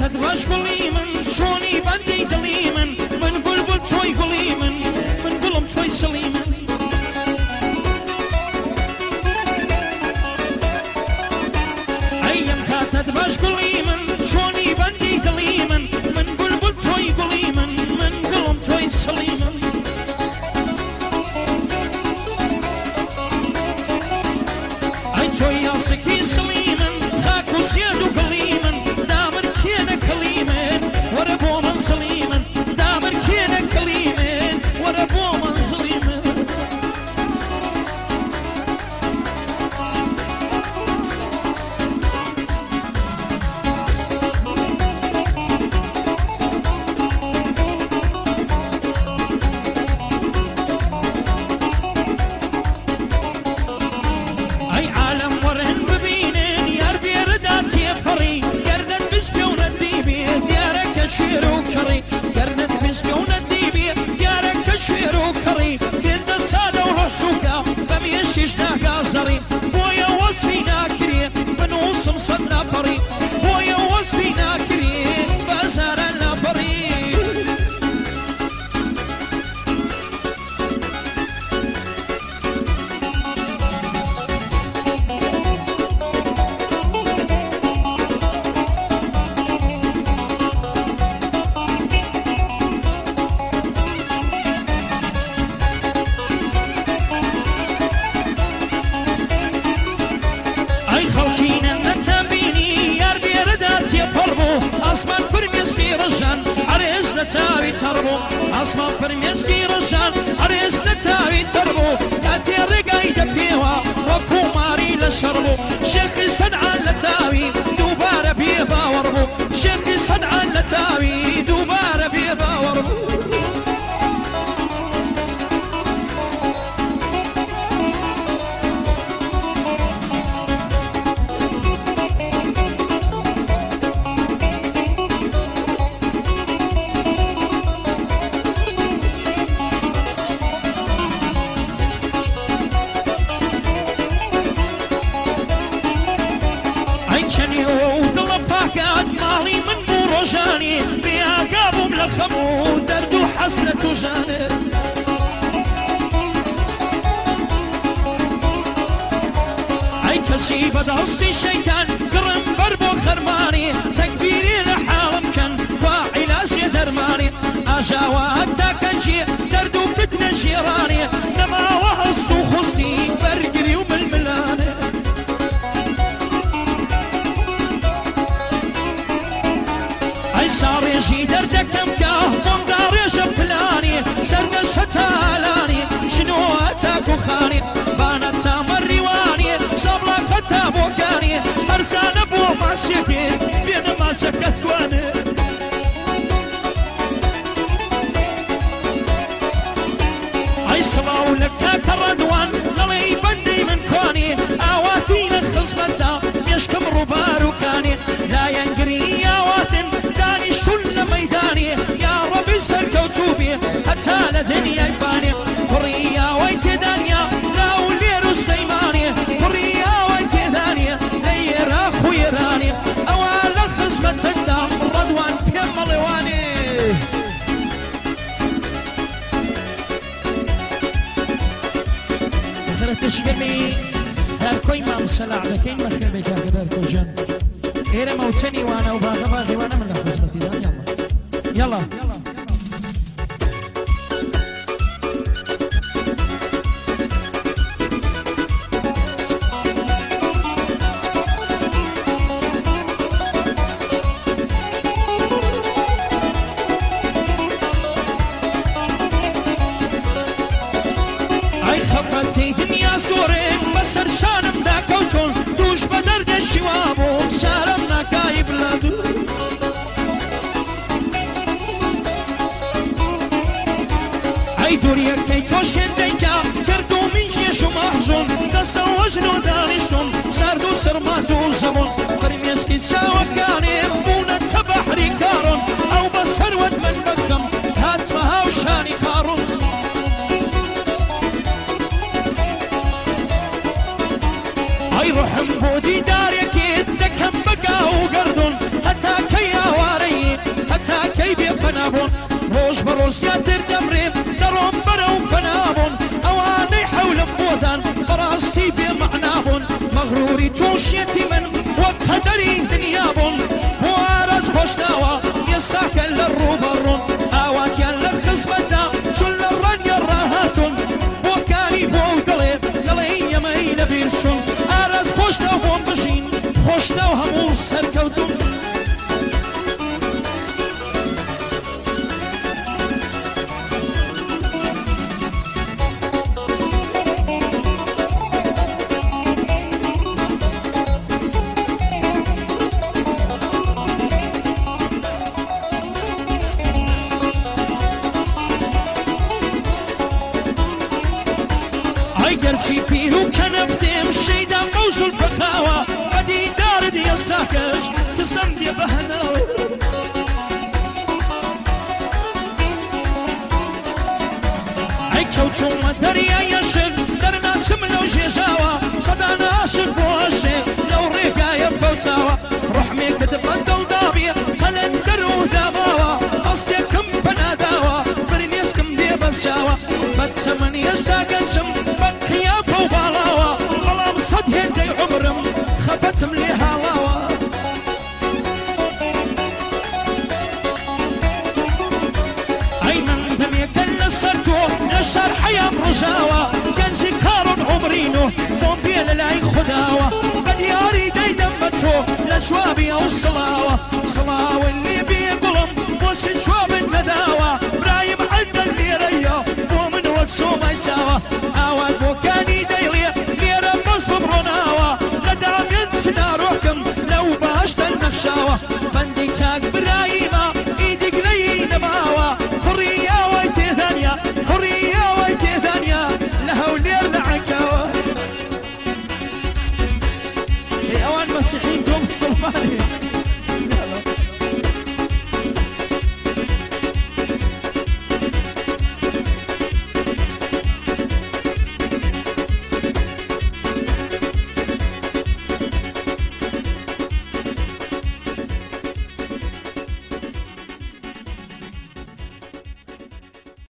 کاتت باش گوڵی من شۆنی بەندەی دڵی من بولبول تۆی گوڵی من گوڵم تۆی سڵی من ئەیم کاتت باش گوڵی من شۆنی بەندەی دڵی من بولبول تۆی گوڵی من گوڵم تۆی سڵی من ئەی تۆی یاسکی سڵی من خاک و سێد و گڵی من دامر کێنە کەڵی من وەرە بۆ منزڵی من دامر کێنە کەڵی من وەرە بۆ منزڵی من ئەی عالەم وەرن ببینن یار بێرەدا تێپەڕی گەردن بزبێونە دیبێ دیارەکە شوێر و کەڕی گەردن بزبێونە دیبێ دیارەکە شوێر و کەڕی گێندە سادە و ڕەشوکە بەمێشیش ناگازەڕی بۆیە وەزفی ناکرێ بنووسم سەد ناپەڕی بۆیە وەزفی ناکرێ بەزارە ناپەڕی ئەی خەڵکینە نەتەبینی یار بێرەدا تێپەڕ بوو ئاسمان فرمێسکی ڕژان ئەرێز لە تاوی تەڕ بوو ئاسمان فرمێسکی ڕژان ئەرێز لە تاوی تەڕ بوو کاتێ ڕێگای دەپێوە وەکو ماری لە شەڕ بوو شێخی سەدعان لە تاوی دووبارە بێ باوەڕ بوو شێخی سەدعان لە تاوی دووبارە بێ باوەڕ بوو ماڵی من بوو ڕۆژانی بێئاگا بووم لە خەم و دەرد و حەسرەت و ژانێ ئەی کەسی بەدەستی شەیتان گڕم بەر بۆ خەرمانی تەکبیری لە حاڵم کەن وا عیلاسیە دەرمانی ئاژاوە هەتا کەنجێ دەرد و فتنە ژێڕانێ نەماوە هەست و خوستی بەرگری و ململانێ ساڕێژی دەردەکەم کە بۆمدا ڕێژە پلانی سەردەش هەتالانی شنۆوە تاکو خانی بانە تامە ڕیوانی سەبڵاقە تا بۆکانی هەرزانە بۆ ماسێکێ بێنە ماسەکەت توانێ ئەی سڵاو لە کاکە ڕەدوان لەڵێی بەندەی من کوانی ئاواتینە خزمەتدا مێشکم ڕووبار و کانی لایەنگری ئاواتن دانیشتون لە مەیدانی یا ڕەبی سەرکەوتوو بێ هەتا لە دنیای فانێ کوڕی ئاوای تێدانیا لاو لێر و سلەیمانێ کوڕی ئاوای تێدانیە لە عێراق و ئێرانێ ئەوە لە خزمەتتدا ڕەدوان پێم مەڵێوانێ تشگەمی هەر کۆی مامسەلاع دەکەین بەخێر بێکاکە دەرکۆژەن ئێرە مەوتەنی وانە و باغە باغیوانە من لە خزمەتیدان یاڵا سۆرێن بەسەر شانم داکەوتۆن دووش بە دەردێکی وا بووم شارەم ناکای بلادوو ئەی دووریەکەی تۆ شێندەیکا کرد و من ژێش و مەحزون دەستە وەژن و دانیشتون سارد و سەرمات و زەبوون فرمێسکی چاوەکانێ بوونەتە بەحری کارم ئەو بە سەروەت من بەکەم هاتمە هاوشانی خاڕوم ئەی ڕۆحم بۆ دیدارێکێت دەکەم بەگا و گەردون هەتا کە یاوارە زۆزیاتر دەمرێ دەڕۆم بەرەو فەنابوون ئەوانەی حەولم بۆدان بەڕاستی بێمەعنابوون مەغروری تووشێتی من وەک قەدەری دنیا بوون بۆ ئاراز خۆشناوە ئێستاکە لە ڕووبەڕوون ئاواتیان لە خزمەتدا چون لە ڕەنگە ڕاهاتون بۆکانی بۆ دڵێ دەڵێ ئێمەی لەبیر چوون ئاراز خۆشناو بۆم بژین خۆشناو هەموو سەرکەوتون گەرچی پیر و کەنەفتێم شەیدا مەوزول بەخاوە بەدیدارت ئێستاکەش دەسەم دێ بەهەناوە ئەی کەوتومە دەریای عەشق دەرناسم لەو ژێژاوە سەدان عاشق بۆ عەشق لەو ڕێگایە فەوتاوە ڕحمێکت بەندە و دابێ قەلەندەر و داماوە ئەستێکم پەناداوە برنێسکم دێ بەساوە بەتەمەنی ئێستا گەنجم خيافة وبالاوة بلام صد هيدي عمرم خفتم لي هالاوة أي من دميك اللي نشر حياة رجاوة كنجي كارون عمرينو بومبين لاي خداوة بدياري دي دمتو لجوابي أو صلاوة صلاوة اللي بيقلم وش جواب النداوة برايم عند اللي ريا ومن وقسو ما يساوى ئاوات بۆکانی دەیڵێ لێرە مەست بڕۆناوە لەدامێن سناڕۆکم لەو باشتە نەخشاوە بەندی کاک براییمە ئیدیگلەی نەماوە کوڕیاوای تێدانیا کوڕیاوای تێدانیا لە هەولێر لە عەکاوە ئەوان مەسیحین تۆ مسڵمانی